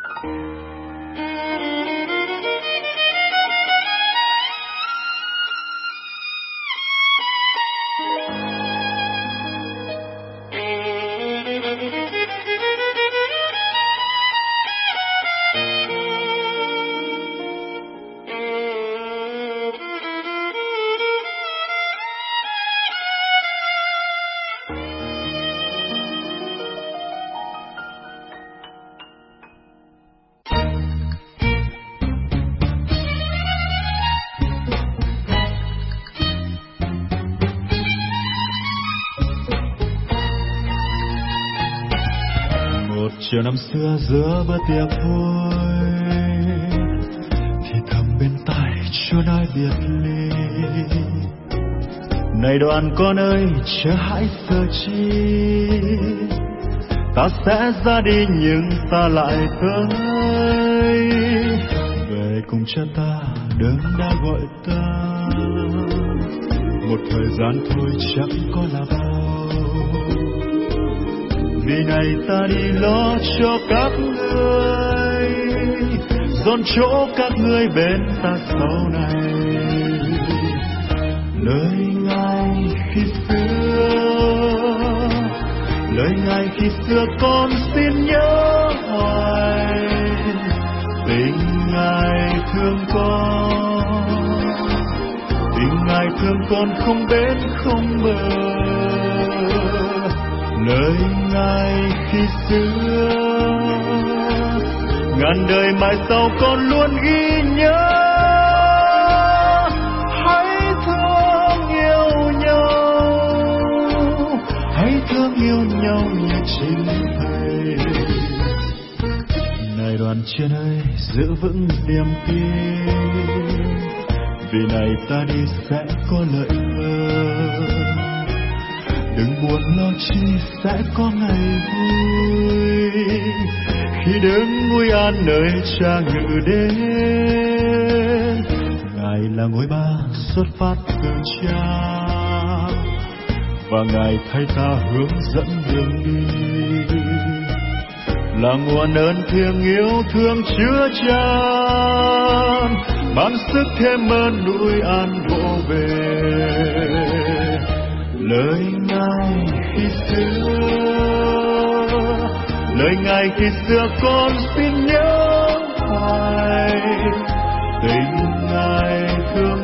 Chiều năm xưa giữa bữa tiệc vui thì thầm bên tai chưa nói biệt ly. Này đoàn con ơi chớ hãi sợ chi, ta sẽ ra đi nhưng ta lại tới. Về cùng cha ta đớn đã gọi ta, một thời gian thôi chẳng có là bao. Vì này ta đi lo cho các ngươi, dọn chỗ các ngươi bên ta sau này. Lời Ngài khi xưa con xin nhớ hoài. Tình Ngài thương con không đến không bờ. Lời Ngài khi xưa ngàn đời mãi sau con luôn ghi nhớ. Hãy thương yêu nhau như chính Thầy. Này đoàn chiên ơi giữ vững niềm tin, vì này ta đi sẽ có lợi hơn. Đừng buồn lo chi sẽ có ngày vui, khi đứng nguy an nơi Cha ngự đến. Ngài là ngôi ba xuất phát từ Cha, và Ngài thay ta hướng dẫn đường đi. Là nguồn ơn thiêng yêu thương chứa chan, ban sức thêm ơn nuôi an vỗ về. Lời Ngài khi xưa con xin nhớ hoài. Tình Ngài thương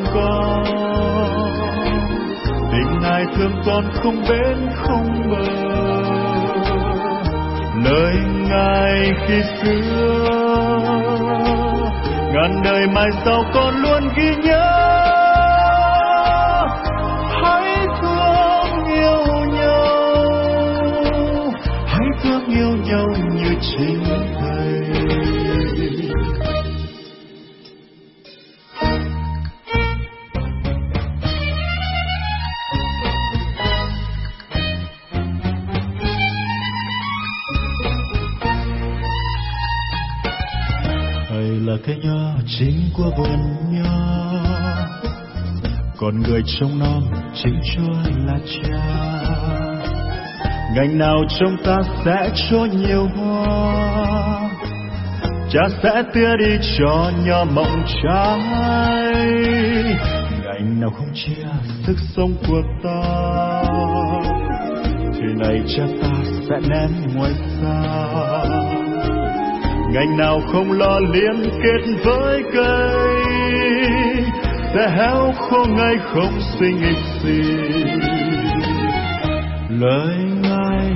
con không bến không bờ. Lời Ngài khi xưa ngàn đời mai sau con luôn ghi nhớ. Yêu nhau như chính Thầy. Thầy là cây nho chính của vườn nho, còn người trông nom chính Chúa là Cha. Ngày nào trong ta sẽ cho nhiều hoa, Cha sẽ tưới đi cho nho mộng trái. Ngày nào không chia sức sống của ta, thì này Cha ta sẽ ném ngoài xa. Ngày nào không lo liên kết với cây, sẽ héo khô ngay không sinh ích gì. Lời Ngài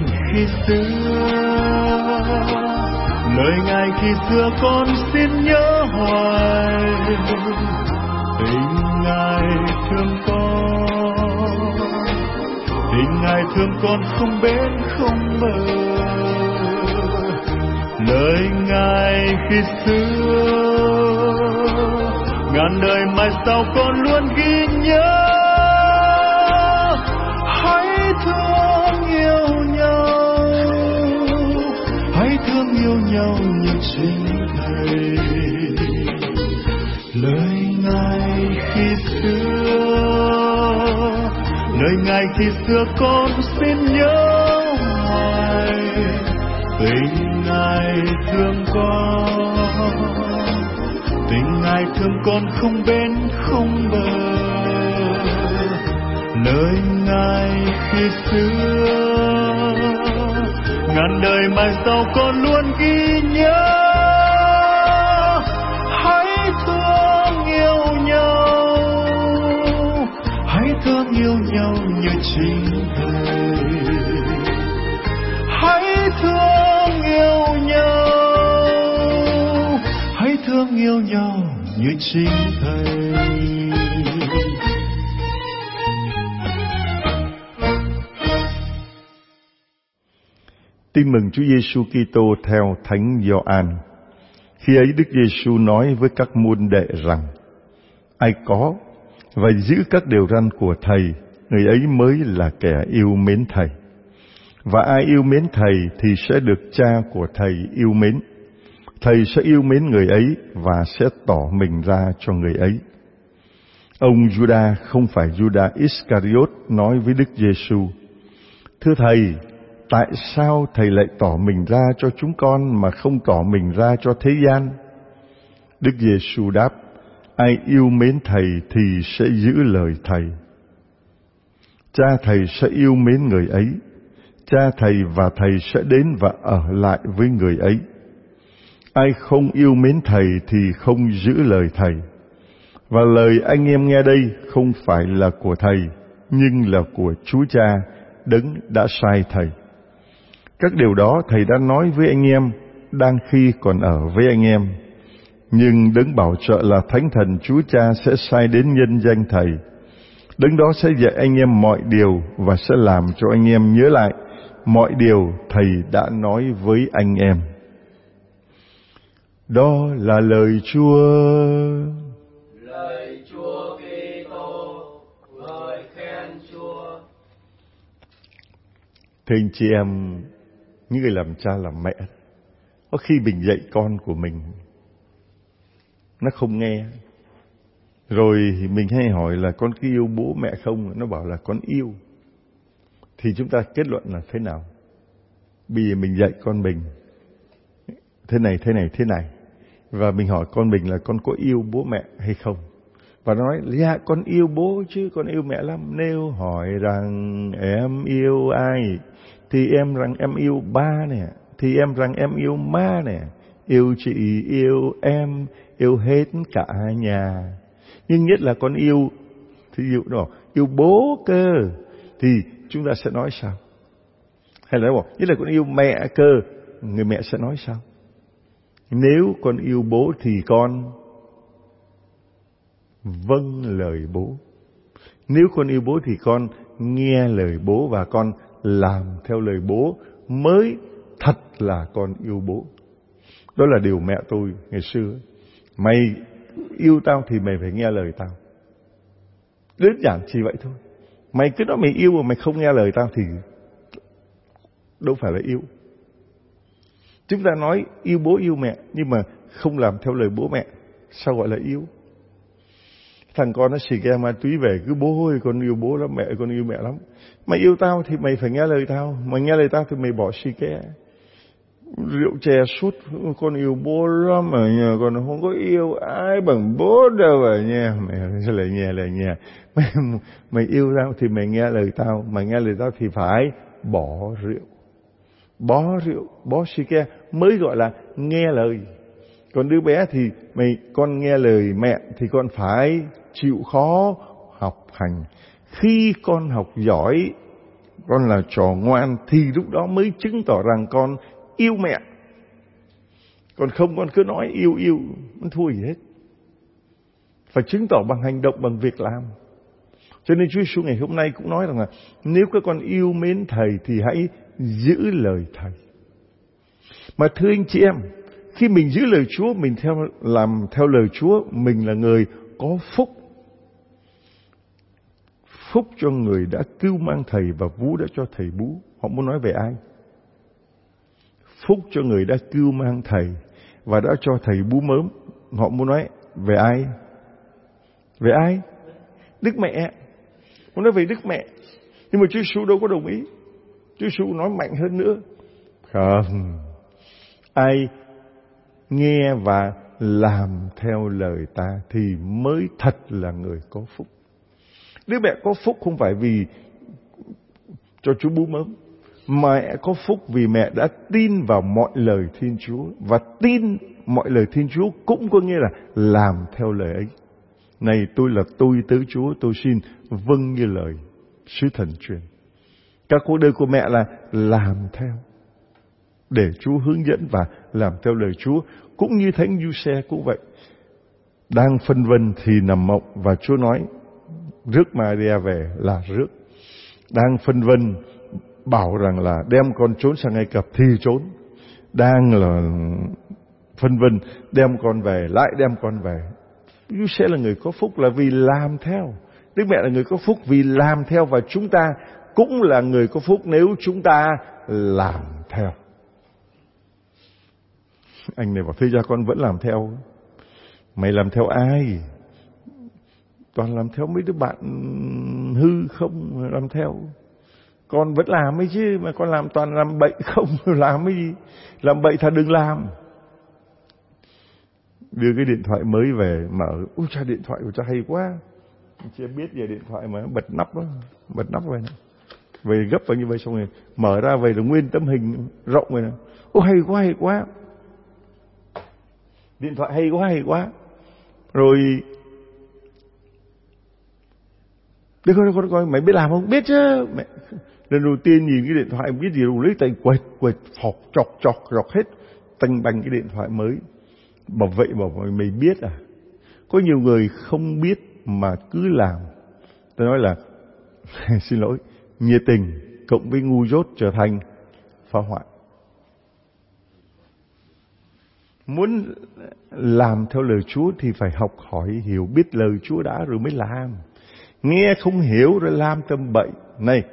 khi xưa con xin nhớ hoài. Tình Ngài thương con không bến không bờ. Lời Ngài khi xưa ngàn đời mai sau con luôn ghi nhớ. Hãy thương yêu nhau như chính Thầy. Lời Ngài khi xưa con xin nhớ hoài. Tình Ngài thương con thương con không bên không bờ, nơi Ngài khi xưa. Ngàn đời mai sau con luôn ghi nhớ, hãy thương yêu nhau, hãy thương yêu nhau như chính Thầy. Hãy thương yêu nhau, hãy thương yêu nhau như chính Thầy. Tin mừng Chúa Giêsu Kitô theo Thánh Gioan. Khi ấy Đức Giêsu nói với các môn đệ rằng: ai có và giữ các điều răn của Thầy, người ấy mới là kẻ yêu mến Thầy. Và ai yêu mến Thầy thì sẽ được Cha của Thầy yêu mến. Thầy sẽ yêu mến người ấy và sẽ tỏ mình ra cho người ấy. Ông Juda, không phải Juda Iscariot, nói với Đức Giêsu: thưa Thầy, tại sao Thầy lại tỏ mình ra cho chúng con mà không tỏ mình ra cho thế gian? Đức Giêsu đáp: ai yêu mến Thầy thì sẽ giữ lời Thầy. Cha Thầy sẽ yêu mến người ấy. Cha Thầy và Thầy sẽ đến và ở lại với người ấy. Ai không yêu mến Thầy thì không giữ lời Thầy. Và lời anh em nghe đây không phải là của Thầy, nhưng là của Chúa Cha, Đấng đã sai Thầy. Các điều đó Thầy đã nói với anh em, đang khi còn ở với anh em. Nhưng Đấng bảo trợ là Thánh Thần Chúa Cha sẽ sai đến nhân danh Thầy. Đấng đó sẽ dạy anh em mọi điều và sẽ làm cho anh em nhớ lại mọi điều Thầy đã nói với anh em. Đó là lời Chúa. Lời Chúa Kitô, ngợi khen Chúa. Thưa anh chị em, những người làm cha làm mẹ, có khi mình dạy con của mình nó không nghe, rồi mình hay hỏi là con có yêu bố mẹ không, nó bảo là con yêu, thì chúng ta kết luận là thế nào? Bây giờ mình dạy con mình thế này, và mình hỏi con mình là con có yêu bố mẹ hay không, và nó nói dạ con yêu bố chứ, con yêu mẹ lắm. Nếu hỏi rằng em yêu ai thì em rằng em yêu ba nè, thì em rằng em yêu má nè, yêu chị, yêu em, yêu hết cả nhà. Nhưng nhất là con yêu, thì yêu bố cơ, thì chúng ta sẽ nói sao? Hay là bảo nhất là con yêu mẹ cơ, người mẹ sẽ nói sao? Nếu con yêu bố thì con vâng lời bố. Nếu con yêu bố thì con nghe lời bố và con làm theo lời bố, mới thật là con yêu bố. Đó là điều mẹ tôi ngày xưa. Mày yêu tao thì mày phải nghe lời tao. Đơn giản chỉ vậy thôi. Mày cứ nói mày yêu mà mày không nghe lời tao thì đâu phải là yêu. Chúng ta nói yêu bố yêu mẹ, nhưng mà không làm theo lời bố mẹ, sao gọi là yêu? Thằng con nó xì ke ma túy về, cứ bố ơi con yêu bố lắm, mẹ con yêu mẹ lắm. Mày yêu tao thì mày phải nghe lời tao, mày nghe lời tao thì mày bỏ xì ke. Rượu chè suốt, con yêu bố lắm, ở nhà con không có yêu ai bằng bố đâu ở nhà. Mẹ lại nhà. Mày yêu tao thì mày nghe lời tao, mày nghe lời tao thì phải bỏ rượu, bỏ xì ke mới gọi là nghe lời. Còn đứa bé thì con nghe lời mẹ thì con phải chịu khó học hành. Khi con học giỏi, con là trò ngoan thì lúc đó mới chứng tỏ rằng con yêu mẹ. Còn không con cứ nói yêu, không thua gì hết. Phải chứng tỏ bằng hành động, bằng việc làm. Cho nên Chúa Giêsu ngày hôm nay cũng nói rằng là nếu các con yêu mến Thầy thì hãy giữ lời Thầy. Mà thưa anh chị em, khi mình giữ lời Chúa, mình làm theo lời Chúa, mình là người có phúc. Phúc cho người đã cưu mang Thầy và vú đã cho Thầy bú. Họ muốn nói về ai? Phúc cho người đã cưu mang Thầy và đã cho Thầy bú mớm. Họ muốn nói về ai? Về ai? Đức Mẹ. Muốn nói về Đức Mẹ. Nhưng mà Chúa Giêsu đâu có đồng ý. Chúa Giêsu nói mạnh hơn nữa. Không. Ai nghe và làm theo lời ta thì mới thật là người có phúc. Đứa mẹ có phúc không phải vì cho chú bú mớm. Mẹ có phúc vì mẹ đã tin vào mọi lời Thiên Chúa. Và tin mọi lời Thiên Chúa cũng có nghĩa là làm theo lời ấy. Này tôi là tôi tớ Chúa, tôi xin vâng như lời sứ thần truyền. Các cuộc đời của mẹ là làm theo, để Chúa hướng dẫn và làm theo lời Chúa. Cũng như Thánh Giuse cũng vậy. Đang phân vân thì nằm mộng, và Chúa nói rước Maria về là rước. Đang phân vân bảo rằng là đem con trốn sang Ai Cập thì trốn. Đang là phân vân đem con về, lại đem con về. Giuse là người có phúc là vì làm theo. Đức mẹ là người có phúc vì làm theo, và chúng ta cũng là người có phúc nếu chúng ta làm theo. Anh này bảo thế ra con vẫn làm theo. Mày làm theo ai? Toàn làm theo mấy đứa bạn hư không làm theo. Con vẫn làm ấy chứ, mà con làm toàn làm bậy không làm cái gì. Làm bậy thà đừng làm. Đưa cái điện thoại mới về mở, ui cha điện thoại của cha hay quá. Chưa biết về điện thoại mà bật nắp đó, bật nắp về này. Về gấp vào như vậy xong rồi mở ra về là nguyên tấm hình rộng rồi nè. Ô hay quá hay quá. Điện thoại hay quá hay quá. Rồi Để coi mày biết làm không? Biết chứ. Mẹ lần đầu tiên nhìn cái điện thoại biết gì đâu, lấy tay quệt phọc chọc hết tanh banh cái điện thoại mới. Bảo vậy mày biết à? Có nhiều người không biết mà cứ làm. Tôi nói là xin lỗi, nhiệt tình cộng với ngu dốt trở thành phá hoại. Muốn làm theo lời Chúa thì phải học hỏi hiểu biết lời Chúa đã rồi mới làm. Nghe không hiểu rồi làm tầm bậy. Này,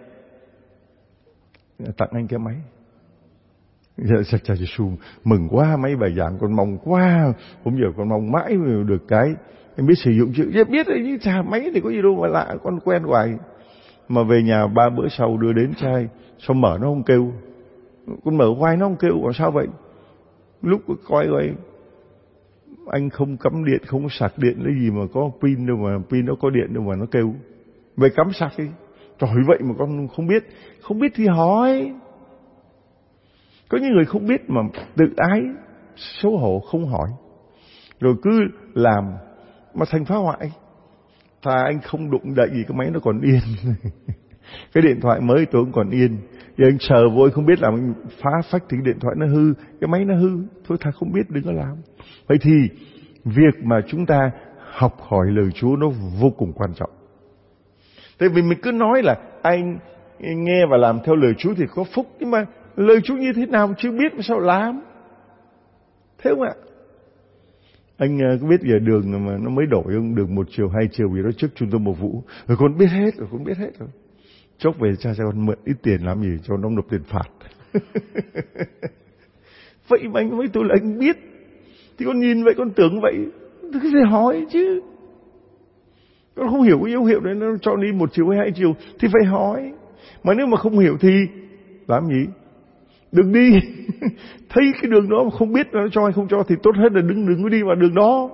tặng anh cái máy. Chà Giêsu mừng quá, máy bài giảng con mong quá. Hôm giờ con mong mãi mới được cái. Em biết sử dụng chứ? Biết đấy chứ, chà máy thì có gì đâu mà lạ, con quen hoài. Mà về nhà 3 bữa sau đưa đến trai, sao mở nó không kêu. Con mở hoài nó không kêu, còn sao vậy? Lúc coi rồi anh không cắm điện, không sạc điện lấy gì mà có pin đâu, mà pin nó có điện đâu mà nó kêu. Vậy cắm sạc đi. Trời vậy mà con không biết thì hỏi. Có những người không biết mà tự ái, xấu hổ không hỏi, rồi cứ làm mà thành phá hoại. Thà anh không đụng đậy gì cái máy nó còn yên. Cái điện thoại mới tôi cũng còn yên. Giờ anh sờ vô anh không biết làm, anh phá phách thì cái điện thoại nó hư, cái máy nó hư. Thôi thà không biết đừng có làm. Vậy thì việc mà chúng ta học hỏi lời Chúa nó vô cùng quan trọng. Tại vì mình cứ nói là anh nghe và làm theo lời Chúa thì có phúc, nhưng mà lời Chúa như thế nào chưa biết mà sao làm? Thế không ạ? Anh có biết giờ đường mà nó mới đổi không? Đường 1 chiều 2 chiều gì đó trước trung tâm mùa vụ. Rồi con biết hết rồi. Chốc về cha con mượn ít tiền làm gì cho nó nộp tiền phạt. Vậy mà anh với tôi là anh biết. Thì con nhìn vậy con tưởng vậy. Thì phải hỏi chứ. Con không hiểu cái dấu hiệu đấy, nó cho đi 1 chiều hay 2 chiều thì phải hỏi. Mà nếu mà không hiểu thì làm gì? Đừng đi. Thấy cái đường đó mà không biết nó cho hay không cho thì tốt hết là đừng có đi vào đường đó.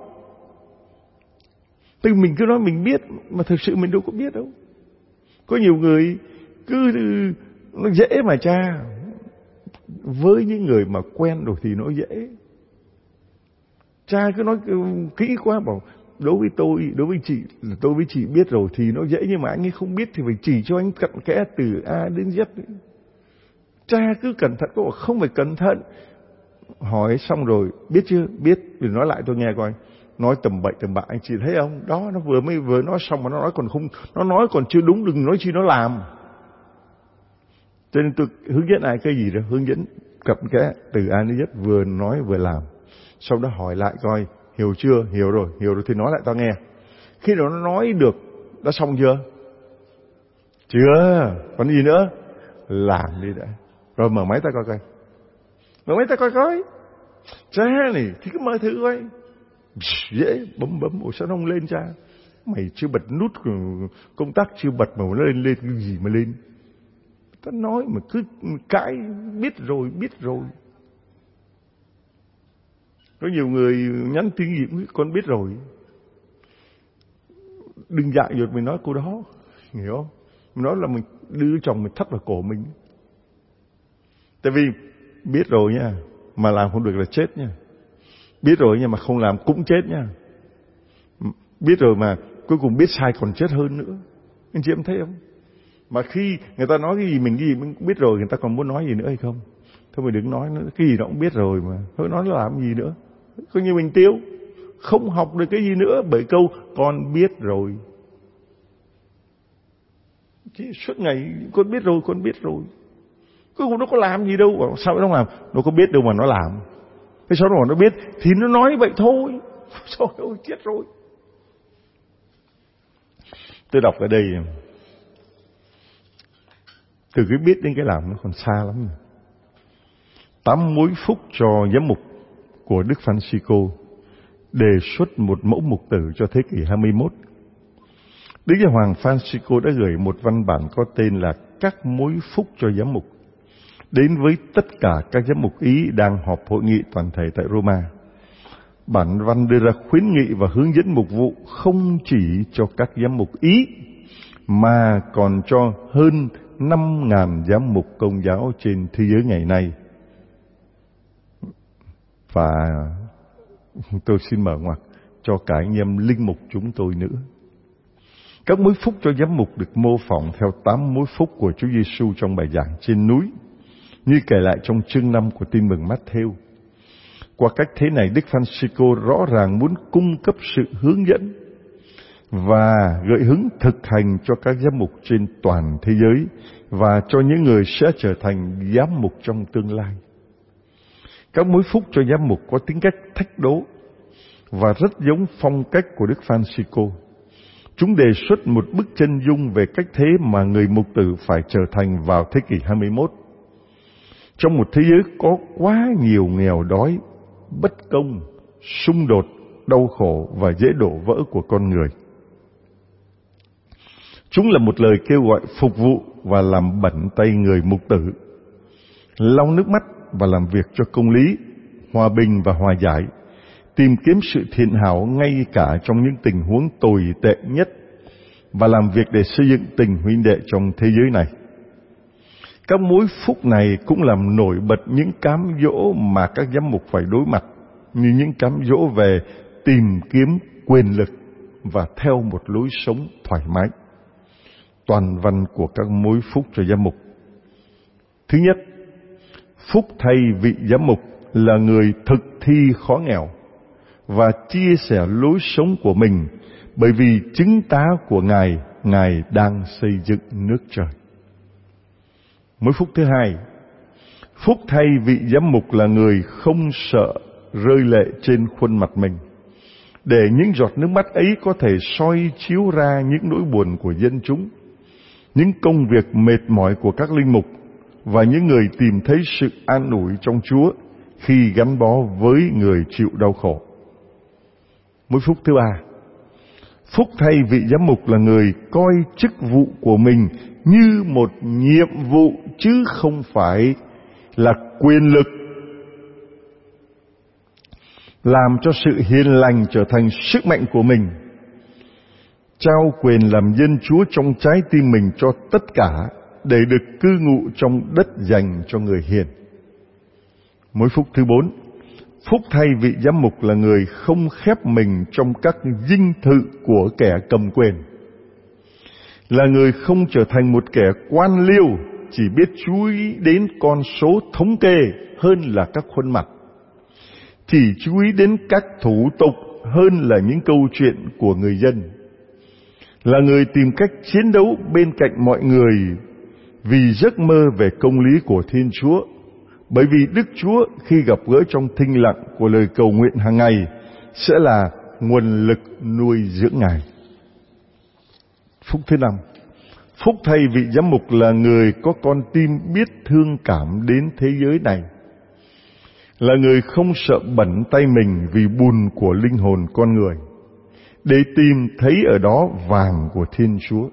Tức mình cứ nói mình biết mà thực sự mình đâu có biết đâu. Có nhiều người cứ nó dễ mà cha. Với những người mà quen rồi thì nó dễ. Cha cứ nói kỹ quá, bảo đối với tôi, đối với chị biết rồi thì nó dễ, nhưng mà anh ấy không biết thì phải chỉ cho anh cặn kẽ từ A đến Z. Cha cứ cẩn thận, có không phải cẩn thận. Hỏi xong rồi, biết chưa? Biết, thì nói lại tôi nghe coi. Nói tầm bậy tầm bạ, anh chị thấy không? Đó, nó vừa nói xong mà nó nói còn không, nó nói còn chưa đúng, đừng nói chi nó làm. Cho nên tôi hướng dẫn ai cái gì đó, hướng dẫn cặn kẽ từ A đến Z, vừa nói vừa làm. Sau đó hỏi lại coi, hiểu chưa? Hiểu rồi thì nói lại tao nghe. Khi đó nó nói được, đã xong chưa? Chưa, còn gì nữa? Làm đi đã. Rồi mở máy ta coi coi. Cha này thì cứ mở thử coi. Dễ, bấm, ủa sao nó không lên cha? Mày chưa bật nút công tắc, chưa bật mà nó lên cái gì mà lên? Ta nói mà cứ cãi, biết rồi. Có nhiều người nhắn tin gì con biết rồi. Đừng dại dột mình nói câu đó, hiểu không? Mình nói là mình đưa chồng mình thắt vào cổ mình. Tại vì biết rồi nha, mà làm không được là chết nha. Biết rồi nhưng mà không làm cũng chết nha. Biết rồi mà cuối cùng biết sai còn chết hơn nữa. Anh chị em thấy không? Mà khi người ta nói cái gì mình cũng biết rồi, người ta còn muốn nói gì nữa hay không? Thôi mình đừng nói nữa, cái gì nó cũng biết rồi mà. Thôi nói nó làm gì nữa? Coi như mình tiêu, không học được cái gì nữa bởi câu con biết rồi. Chứ suốt ngày con biết rồi. Cuối cùng nó có làm gì đâu. Sao nó làm? Nó có biết đâu mà nó làm. Cái sau đó nó biết thì nó nói vậy thôi. Trời ơi, chết rồi. Tôi đọc ở đây, từ cái biết đến cái làm nó còn xa lắm. 8 mối phúc cho giám mục của Đức Francisco đề xuất một mẫu mục tử cho thế kỷ 21. Đức Giáo hoàng Francisco đã gửi một văn bản có tên là Các mối phúc cho giám mục đến với tất cả các giám mục Ý đang họp hội nghị toàn thể tại Roma. Bản văn đưa ra khuyến nghị và hướng dẫn mục vụ không chỉ cho các giám mục Ý mà còn cho hơn 5.000 giám mục Công giáo trên thế giới ngày nay. Và tôi xin mở ngoặc cho cả anh em linh mục chúng tôi nữa. Các mối phúc cho giám mục được mô phỏng theo 8 mối phúc của Chúa Giêsu trong bài giảng trên núi, như kể lại trong chương 5 của Tin mừng Mát-thêu. Qua cách thế này, Đức Francisco rõ ràng muốn cung cấp sự hướng dẫn và gợi hứng thực hành cho các giám mục trên toàn thế giới và cho những người sẽ trở thành giám mục trong tương lai. Các mối phúc cho giám mục có tính cách thách đố và rất giống phong cách của Đức Francisco. Chúng đề xuất một bức chân dung về cách thế mà người mục tử phải trở thành vào thế kỷ 21. Trong một thế giới có quá nhiều nghèo đói, bất công, xung đột, đau khổ và dễ đổ vỡ của con người. Chúng là một lời kêu gọi phục vụ và làm bẩn tay người mục tử, lau nước mắt và làm việc cho công lý, hòa bình và hòa giải, tìm kiếm sự thiện hảo ngay cả trong những tình huống tồi tệ nhất và làm việc để xây dựng tình huynh đệ trong thế giới này. Các mối phúc này cũng làm nổi bật những cám dỗ mà các giám mục phải đối mặt, như những cám dỗ về tìm kiếm quyền lực và theo một lối sống thoải mái. Toàn văn của các mối phúc cho giám mục. Thứ nhất, phúc thay vị giám mục là người thực thi khó nghèo và chia sẻ lối sống của mình, bởi vì chứng tá của Ngài đang xây dựng nước trời. Mối phúc thứ hai, phúc thay vị giám mục là người không sợ rơi lệ trên khuôn mặt mình, để những giọt nước mắt ấy có thể soi chiếu ra những nỗi buồn của dân chúng, những công việc mệt mỏi của các linh mục và những người tìm thấy sự an ủi trong Chúa khi gắn bó với người chịu đau khổ. Mối phúc thứ ba, phúc thay vị giám mục là người coi chức vụ của mình như một nhiệm vụ chứ không phải là quyền lực, làm cho sự hiền lành trở thành sức mạnh của mình, trao quyền làm dân Chúa trong trái tim mình cho tất cả để được cư ngụ trong đất dành cho người hiền. Mối phúc thứ 4, phúc thay vị giám mục là người không khép mình trong các dinh thự của kẻ cầm quyền, là người không trở thành một kẻ quan liêu chỉ biết chú ý đến con số thống kê hơn là các khuôn mặt, chỉ chú ý đến các thủ tục hơn là những câu chuyện của người dân, là người tìm cách chiến đấu bên cạnh mọi người vì giấc mơ về công lý của Thiên Chúa, bởi vì Đức Chúa khi gặp gỡ trong thinh lặng của lời cầu nguyện hàng ngày sẽ là nguồn lực nuôi dưỡng Ngài. Phúc thứ 5, phúc thay vị giám mục là người có con tim biết thương cảm đến thế giới này, là người không sợ bẩn tay mình vì bùn của linh hồn con người, để tìm thấy ở đó vàng của Thiên Chúa,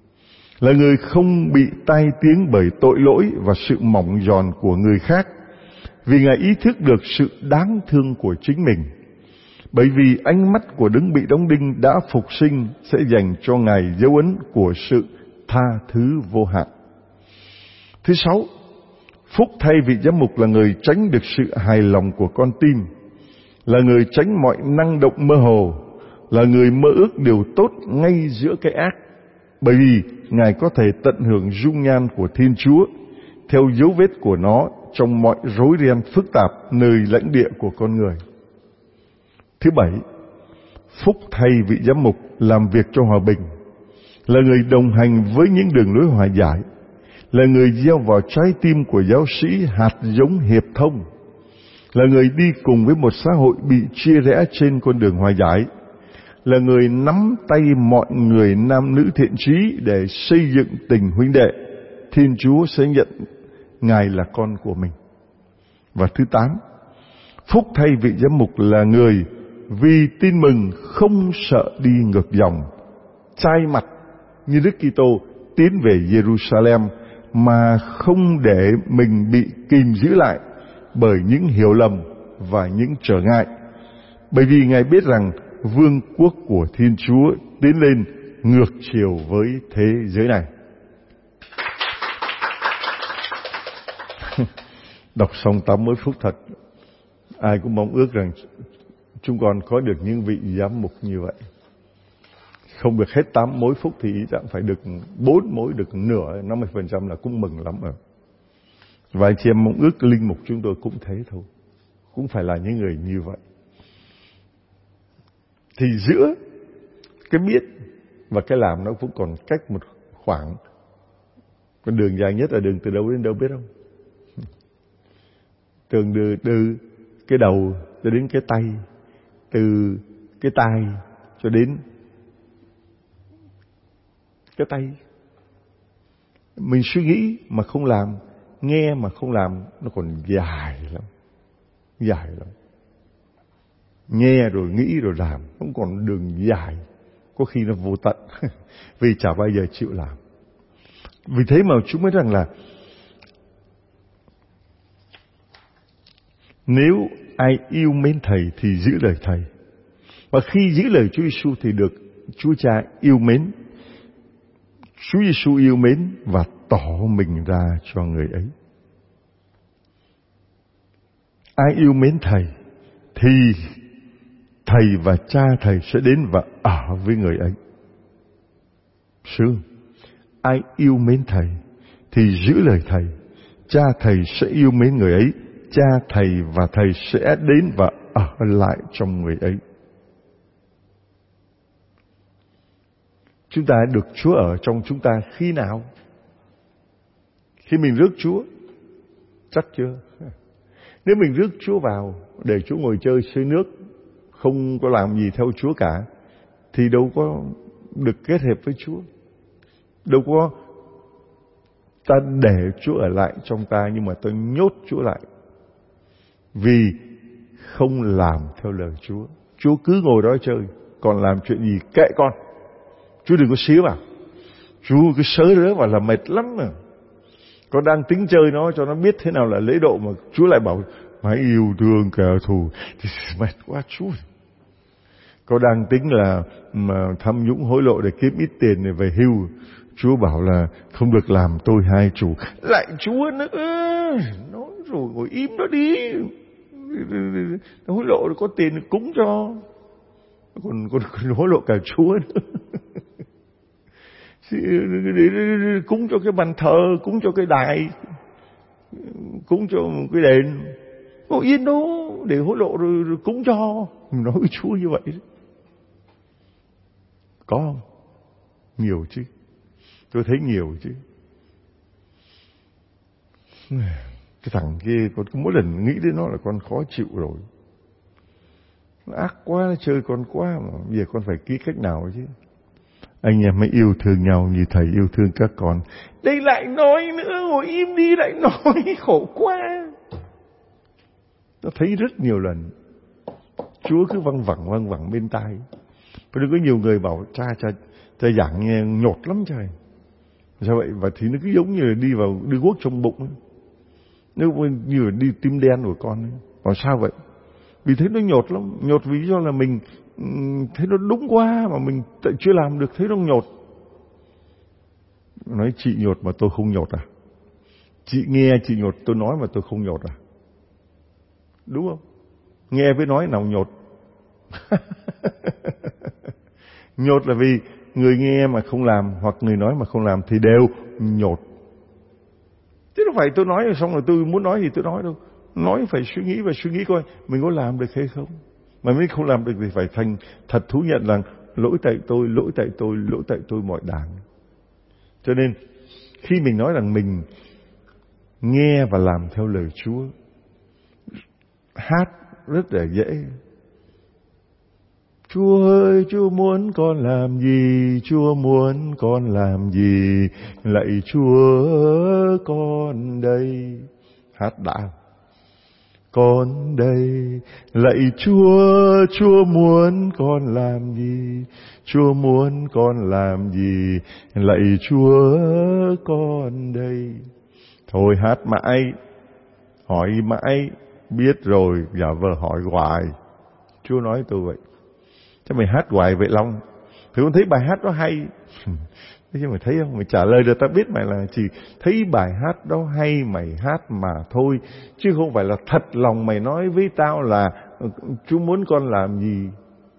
là người không bị tai tiếng bởi tội lỗi và sự mỏng giòn của người khác, vì Ngài ý thức được sự đáng thương của chính mình. Bởi vì ánh mắt của đấng bị đóng đinh đã phục sinh sẽ dành cho Ngài dấu ấn của sự tha thứ vô hạn. Thứ 6, phúc thay vị giám mục là người tránh được sự hài lòng của con tim, là người tránh mọi năng động mơ hồ, là người mơ ước điều tốt ngay giữa cái ác. Bởi vì Ngài có thể tận hưởng dung nhan của Thiên Chúa theo dấu vết của nó trong mọi rối ren phức tạp nơi lãnh địa của con người. Thứ 7, phúc thay vị giám mục làm việc cho hòa bình, là người đồng hành với những đường lối hòa giải, là người gieo vào trái tim của giáo sĩ hạt giống hiệp thông, là người đi cùng với một xã hội bị chia rẽ trên con đường hòa giải, là người nắm tay mọi người nam nữ thiện chí để xây dựng tình huynh đệ. Thiên Chúa sẽ nhận Ngài là con của mình. Và thứ 8, phúc thay vị giám mục là người vì tin mừng không sợ đi ngược dòng, chai mặt như Đức Kitô tiến về Jerusalem mà không để mình bị kìm giữ lại bởi những hiểu lầm và những trở ngại. Bởi vì Ngài biết rằng vương quốc của Thiên Chúa tiến lên ngược chiều với thế giới này. Đọc xong 80 phút thật, ai cũng mong ước rằng chúng con có được những vị giám mục như vậy. Không được hết 8 mối phúc thì ý chẳng phải được 4 mối, được nửa, 50% là cũng mừng lắm rồi. Và anh chị em mong ước linh mục chúng tôi cũng thế thôi, cũng phải là những người như vậy. Thì giữa cái biết và cái làm nó cũng còn cách một khoảng. Con đường dài nhất là đường từ đâu đến đâu biết không? Đường từ cái đầu cho đến cái tay, từ cái tai cho đến cái tay. Mình suy nghĩ mà không làm, nghe mà không làm, nó còn dài lắm. Dài lắm. Nghe rồi nghĩ rồi làm, không còn đường dài. Có khi nó vô tận. Vì chả bao giờ chịu làm. Vì thế mà chúng mới rằng là nếu ai yêu mến Thầy thì giữ lời Thầy. Và khi giữ lời Chúa Giêsu thì được Chúa Cha yêu mến. Chúa Giêsu yêu mến và tỏ mình ra cho người ấy. Ai yêu mến Thầy thì Thầy và Cha Thầy sẽ đến và ở với người ấy. Sướng. Ai yêu mến Thầy thì giữ lời Thầy. Cha Thầy sẽ yêu mến người ấy. Cha Thầy và Thầy sẽ đến và ở lại trong người ấy. Chúng ta được Chúa ở trong chúng ta khi nào? Khi mình rước Chúa. Chắc chưa? Nếu mình rước Chúa vào để Chúa ngồi chơi xơi nước, không có làm gì theo Chúa cả, thì đâu có được kết hợp với Chúa. Đâu có ta để Chúa ở lại trong ta, nhưng mà ta nhốt Chúa lại. Vì không làm theo lời Chúa. Chúa cứ ngồi đó chơi, còn làm chuyện gì kệ con. Chúa đừng có xía vào. Chúa cứ sớ rớ vào là mệt lắm mà. Con đang tính chơi nó cho nó biết thế nào là lễ độ, mà Chúa lại bảo phải yêu thương kẻ thù, thì mệt quá Chúa. Con đang tính là mà tham nhũng hối lộ để kiếm ít tiền để về hưu, Chúa bảo là không được làm tôi hai chủ. Lại Chúa nữa. Nói rồi ngồi im đó đi. Hối lộ có tiền cúng cho. Còn hối lộ cả Chúa nữa. Cúng cho cái bàn thờ, cúng cho cái đài, cúng cho cái đền. Ngồi yên đó để hối lộ rồi cúng cho. Nói với Chúa như vậy. Có không? Nhiều chứ. Tôi thấy nhiều chứ. Cái thằng kia con mỗi lần nghĩ đến nó là con khó chịu rồi. Nó ác quá, nó chơi con quá mà. Bây giờ con phải nghĩ cách nào chứ. Anh em mới yêu thương nhau như Thầy yêu thương các con. Đây lại nói nữa, ngồi im đi lại nói, khổ quá. Nó thấy rất nhiều lần. Chúa cứ văng vẳng bên tai. Và đừng có nhiều người bảo cha giảng nghe nhột lắm trời. Sao vậy? Và thì nó cứ giống như là đi vào đưa guốc trong bụng. Nếu như đi tim đen của con ấy. Còn sao vậy? Vì thấy nó nhột lắm. Nhột vì do là mình thấy nó đúng quá mà mình chưa làm được, thấy nó nhột. Nói chị nhột mà tôi không nhột à? Chị nghe chị nhột tôi nói mà tôi không nhột à? Đúng không? Nghe với nói nào nhột. Nhột là vì người nghe mà không làm hoặc người nói mà không làm thì đều nhột. Chứ không phải tôi nói rồi xong rồi tôi muốn nói gì tôi nói đâu. Nói phải suy nghĩ và suy nghĩ coi mình có làm được hay không. Mà mình không làm được thì phải thành thật thú nhận rằng lỗi tại tôi, lỗi tại tôi, lỗi tại tôi mọi đảng. Cho nên khi mình nói rằng mình nghe và làm theo lời Chúa, hát rất là dễ. Chúa ơi, Chúa muốn con làm gì? Chúa muốn con làm gì? Lạy Chúa, con đây. Hát đã. Con đây, lạy Chúa, Chúa muốn con làm gì? Chúa muốn con làm gì? Lạy Chúa, con đây. Thôi hát mãi, hỏi mãi, biết rồi, giả vờ hỏi hoài. Chúa nói tôi vậy. Chứ mày hát hoài vậy Long, thì con thấy bài hát đó hay. Thế chứ mày thấy không? Mày trả lời được tao biết mày là chỉ thấy bài hát đó hay mày hát mà thôi. Chứ không phải là thật lòng mày nói với tao là Chúa muốn con làm gì.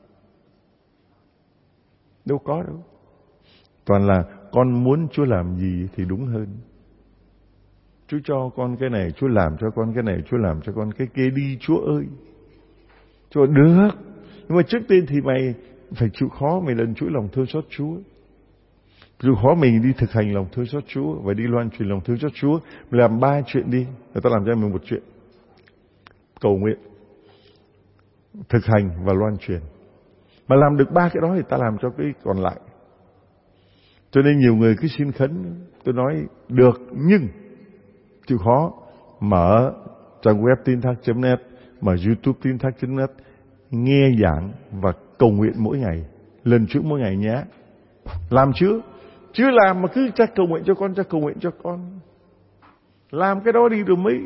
Đâu có đâu. Toàn là con muốn Chúa làm gì thì đúng hơn. Chúa cho con cái này, Chúa làm cho con cái này, Chúa làm cho con cái kia đi Chúa ơi. Chúa được. Nhưng mà trước tiên thì mày phải chịu khó, mày lần chuỗi lòng thương xót Chúa. Chịu khó mình đi thực hành lòng thương xót Chúa và đi loan truyền lòng thương xót Chúa. Mình làm 3 chuyện đi, người ta làm cho mình 1 chuyện. Cầu nguyện, thực hành và loan truyền. Mà làm được 3 cái đó thì ta làm cho cái còn lại. Cho nên nhiều người cứ xin khấn, tôi nói được nhưng chịu khó mở trang web tinthác.net, mở YouTube tinthác.net, nghe giảng và cầu nguyện mỗi ngày, lần trước mỗi ngày nhé. Làm chưa làm mà cứ chắc cầu nguyện cho con, chắc cầu nguyện cho con. Làm cái đó đi rồi mới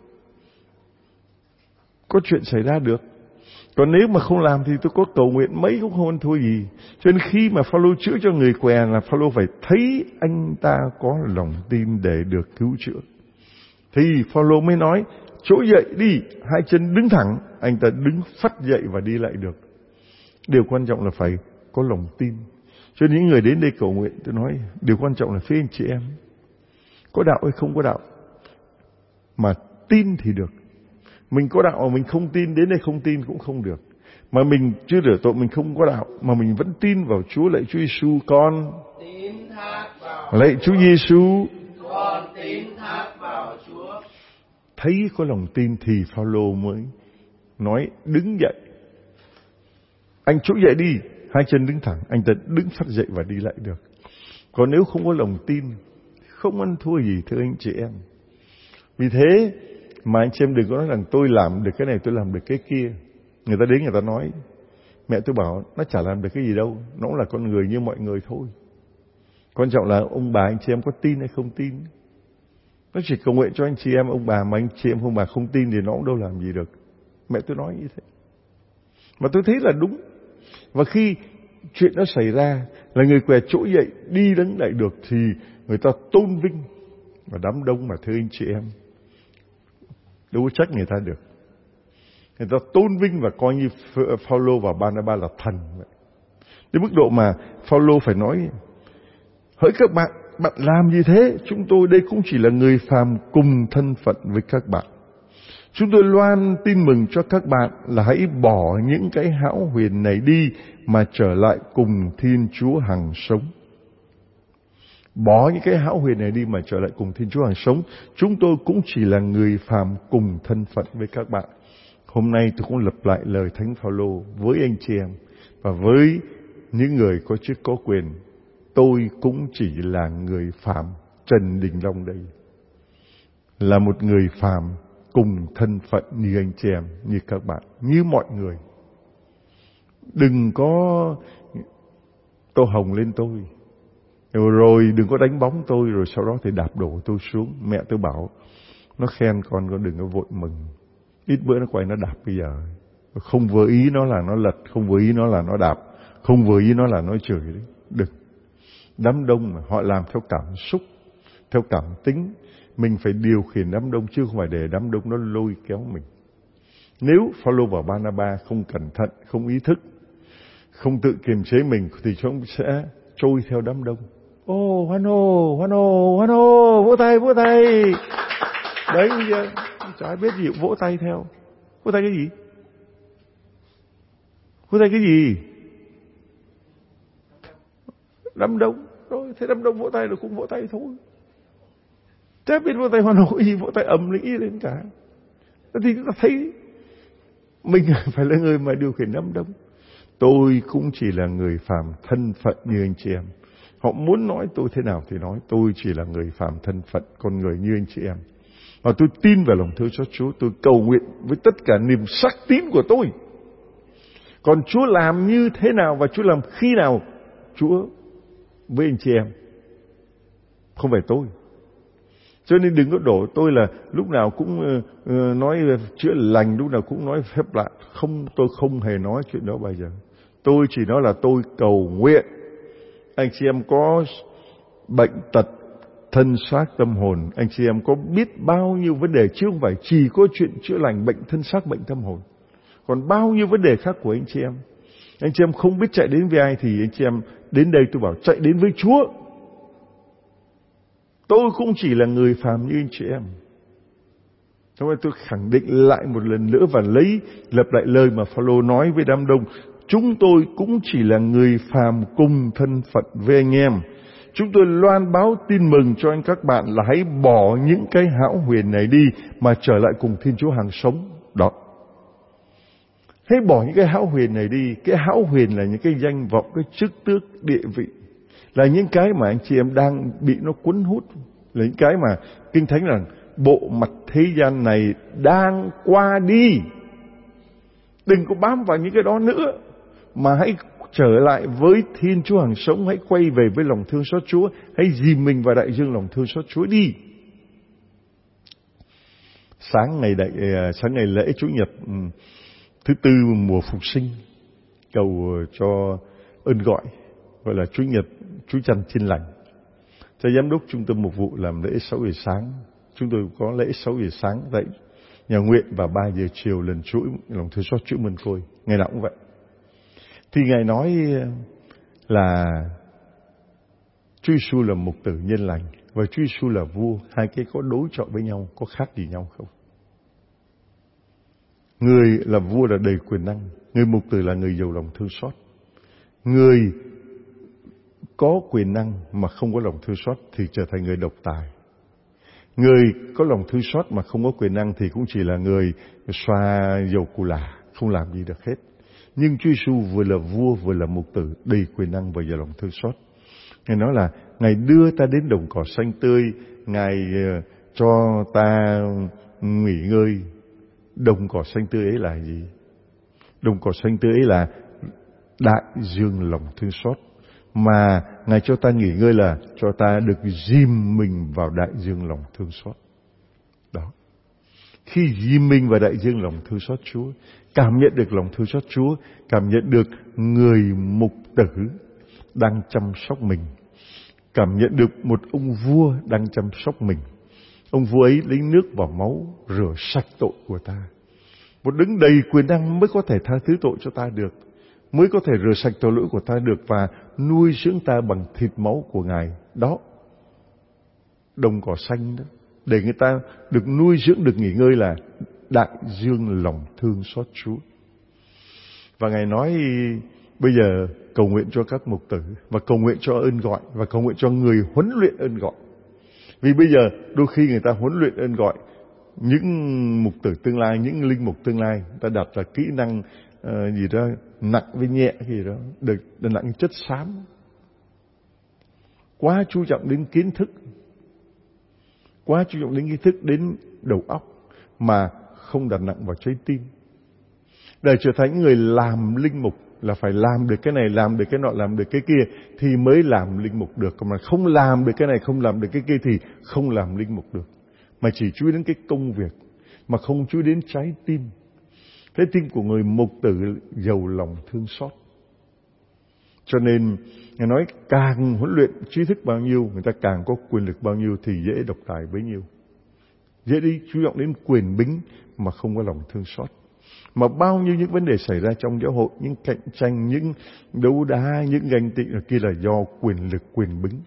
có chuyện xảy ra được. Còn nếu mà không làm thì tôi có cầu nguyện mấy cũng không ăn thua gì. Cho nên khi mà Phaolô chữa cho người què là Phaolô phải thấy anh ta có lòng tin để được cứu chữa. Thì Phaolô mới nói trỗi dậy đi, 2 chân đứng thẳng. Anh ta đứng phắt dậy và đi lại được. Điều quan trọng là phải có lòng tin. Cho nên những người đến đây cầu nguyện, tôi nói điều quan trọng là phía anh chị em có đạo hay không có đạo, mà tin thì được. Mình có đạo mà mình không tin, đến đây không tin cũng không được. Mà mình chưa rửa tội, mình không có đạo mà mình vẫn tin vào Chúa. Lạy Chúa Giêsu, con tín thác vào lạy Chúa Giêsu, con tín thác vào Chúa. Thấy có lòng tin thì Phaolô mới nói đứng dậy. Anh trỗi dậy đi, 2 chân đứng thẳng. Anh ta đứng phắt dậy và đi lại được. Còn nếu không có lòng tin, không ăn thua gì thưa anh chị em. Vì thế mà anh chị em đừng có nói rằng tôi làm được cái này, tôi làm được cái kia. Người ta đến người ta nói, mẹ tôi bảo nó chả làm được cái gì đâu, nó cũng là con người như mọi người thôi. Quan trọng là ông bà anh chị em có tin hay không tin. Nó chỉ cầu nguyện cho anh chị em, ông bà mà anh chị em ông bà không tin thì nó cũng đâu làm gì được. Mẹ tôi nói như thế. Mà tôi thấy là đúng. Và khi chuyện đó xảy ra là người què trỗi dậy đi đứng lại được thì người ta tôn vinh. Và đám đông mà thưa anh chị em, đâu có trách người ta được. Người ta tôn vinh và coi như Phaolô và Barnabas là thần vậy. Đến mức độ mà Phaolô phải nói: hỡi các bạn, bạn làm gì thế? Chúng tôi đây cũng chỉ là người phàm cùng thân phận với các bạn. Chúng tôi loan tin mừng cho các bạn là hãy bỏ những cái hão huyền này đi mà trở lại cùng Thiên Chúa hằng sống. Bỏ những cái hão huyền này đi mà trở lại cùng Thiên Chúa hằng sống. Chúng tôi cũng chỉ là người phàm cùng thân phận với các bạn. Hôm nay tôi cũng lặp lại lời Thánh Phaolô với anh chị em và với những người có chức có quyền. Tôi cũng chỉ là người phàm, Trần Đình Long đây, là một người phàm cùng thân phận như anh chị em, như các bạn, như mọi người. Đừng có tô hồng lên tôi, rồi đừng có đánh bóng tôi, rồi sau đó thì đạp đổ tôi xuống. Mẹ tôi bảo Nó khen con đừng có vội mừng. Ít bữa nó quay nó đạp bây giờ. Không vừa ý nó là nó lật, không vừa ý nó là nó đạp, không vừa ý nó là nó chửi đấy. Đừng. Đám đông mà họ làm theo cảm xúc, theo cảm tính. Mình phải điều khiển đám đông chứ không phải để đám đông nó lôi kéo mình. Nếu Phaolô và Barnaba không cẩn thận, không ý thức, không tự kiềm chế mình thì chúng sẽ trôi theo đám đông. Ô, hoan hô, hoan hô, hoan hô, vỗ tay, vỗ tay. Đấy, chả ai biết gì vỗ tay theo. Vỗ tay cái gì? Vỗ tay cái gì? Đám đông. Rồi, thế đám đông vỗ tay rồi cũng vỗ tay thôi. Chả biết vỗ tay hoan hô gì, vỗ tay ầm lĩ lên cả. Thì chúng ta thấy mình phải là người mà điều khiển đám đông. Tôi cũng chỉ là người phàm thân phận như anh chị em. Họ muốn nói tôi thế nào thì nói. Tôi chỉ là người phàm thân phận, con người như anh chị em. Và tôi tin vào lòng thương xót Chúa. Tôi cầu nguyện với tất cả niềm sắc tín của tôi. Còn Chúa làm như thế nào và Chúa làm khi nào, Chúa với anh chị em, không phải tôi. Cho nên đừng có đổ tôi là lúc nào cũng nói chữa lành, lúc nào cũng nói phép lạ. Không, tôi không hề nói chuyện đó bao giờ. Tôi chỉ nói là tôi cầu nguyện. Anh chị em có bệnh tật, thân xác tâm hồn, anh chị em có biết bao nhiêu vấn đề, chứ không phải chỉ có chuyện chữa lành bệnh thân xác, bệnh tâm hồn. Còn bao nhiêu vấn đề khác của anh chị em. Anh chị em không biết chạy đến với ai thì anh chị em đến đây tôi bảo chạy đến với Chúa. Tôi cũng chỉ là người phàm như anh chị em. Cho nên tôi khẳng định lại một lần nữa và lặp lại lời mà Phaolô nói với đám đông. Chúng tôi cũng chỉ là người phàm cùng thân phận với anh em. Chúng tôi loan báo tin mừng cho anh các bạn là hãy bỏ những cái hão huyền này đi mà trở lại cùng Thiên Chúa hàng sống. Đó. Hãy bỏ những cái hão huyền này đi. Cái hão huyền là những cái danh vọng, cái chức tước, địa vị. Là những cái mà anh chị em đang bị nó cuốn hút. Là những cái mà Kinh Thánh rằng bộ mặt thế gian này đang qua đi. Đừng có bám vào những cái đó nữa, mà hãy trở lại với Thiên Chúa hàng sống. Hãy quay về với lòng thương xót Chúa. Hãy dìm mình vào đại dương lòng thương xót Chúa đi. Sáng ngày lễ Chủ nhật thứ tư mùa phục sinh, cầu cho ơn gọi là Chủ nhật Chúa Chăn Chiên Lành, cho giám đốc trung tâm mục vụ làm lễ 6 giờ sáng. Chúng tôi có lễ 6 giờ sáng tại nhà nguyện và 3 giờ chiều lần chuỗi lòng thương xót Chúa Mân Côi. Ngày nào cũng vậy. Thì Ngài nói là Chúa Giêsu là mục tử nhân lành và Chúa Giêsu là vua. Hai cái có đối chọi với nhau, có khác gì nhau không? Người là vua là đầy quyền năng, người mục tử là người giàu lòng thương xót. Người có quyền năng mà không có lòng thương xót thì trở thành người độc tài. Người có lòng thương xót mà không có quyền năng thì cũng chỉ là người xoa dầu cù là, không làm gì được hết. Nhưng Chúa Giêsu vừa là vua vừa là mục tử, đầy quyền năng và giàu lòng thương xót. Ngài nói là Ngài đưa ta đến đồng cỏ xanh tươi, Ngài cho ta nghỉ ngơi. Đồng cỏ xanh tươi ấy là gì? Đồng cỏ xanh tươi ấy là đại dương lòng thương xót. Mà Ngài cho ta nghỉ ngơi là cho ta được dìm mình vào đại dương lòng thương xót. Đó. Khi dìm mình vào đại dương lòng thương xót Chúa, cảm nhận được lòng thương xót Chúa, cảm nhận được người mục tử đang chăm sóc mình, cảm nhận được một ông vua đang chăm sóc mình. Ông vua ấy lấy nước và máu rửa sạch tội của ta. Một đấng đầy quyền năng mới có thể tha thứ tội cho ta được, mới có thể rửa sạch tội lỗi của ta được và nuôi dưỡng ta bằng thịt máu của Ngài. Đó, đồng cỏ xanh đó, để người ta được nuôi dưỡng, được nghỉ ngơi là đại dương lòng thương xót Chúa. Và Ngài nói bây giờ cầu nguyện cho các mục tử và cầu nguyện cho ơn gọi và cầu nguyện cho người huấn luyện ơn gọi. Vì bây giờ đôi khi người ta huấn luyện ơn gọi những mục tử tương lai, những linh mục tương lai, người ta đặt là kỹ năng gì đó nặng với nhẹ gì đó, được nặng chất xám, quá chú trọng đến kiến thức, quá chú trọng đến kiến thức, đến đầu óc mà không đặt nặng vào trái tim. Để trở thành người làm linh mục là phải làm được cái này, làm được cái nọ, làm được cái kia thì mới làm linh mục được. Còn mà không làm được cái này, không làm được cái kia thì không làm linh mục được. mà chỉ chú ý đến cái công việc, mà không chú ý đến trái tim. Trái tim của người mục tử giàu lòng thương xót. Cho nên Ngài nói càng huấn luyện trí thức bao nhiêu, người ta càng có quyền lực bao nhiêu thì dễ độc tài bấy nhiêu. Dễ đi chú trọng đến quyền bính mà không có lòng thương xót. Mà bao nhiêu những vấn đề xảy ra trong giáo hội, những cạnh tranh, những đấu đá, những ganh tị kia là do quyền lực, quyền bính,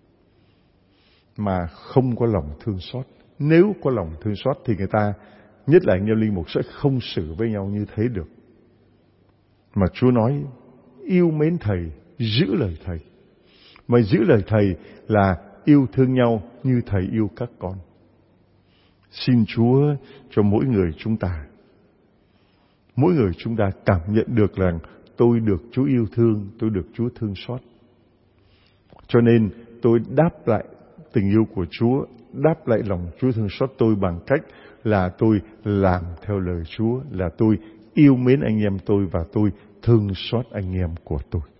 mà không có lòng thương xót. Nếu có lòng thương xót thì người ta, nhất là anh em linh mục, sẽ không xử với nhau như thế được. Mà Chúa nói yêu mến Thầy, giữ lời Thầy. Mà giữ lời Thầy là yêu thương nhau như Thầy yêu các con. Xin Chúa cho mỗi người chúng ta cảm nhận được rằng tôi được Chúa yêu thương, tôi được Chúa thương xót. Cho nên tôi đáp lại tình yêu của Chúa, đáp lại lòng Chúa thương xót tôi bằng cách là tôi làm theo lời Chúa, là tôi yêu mến anh em tôi và tôi thương xót anh em của tôi.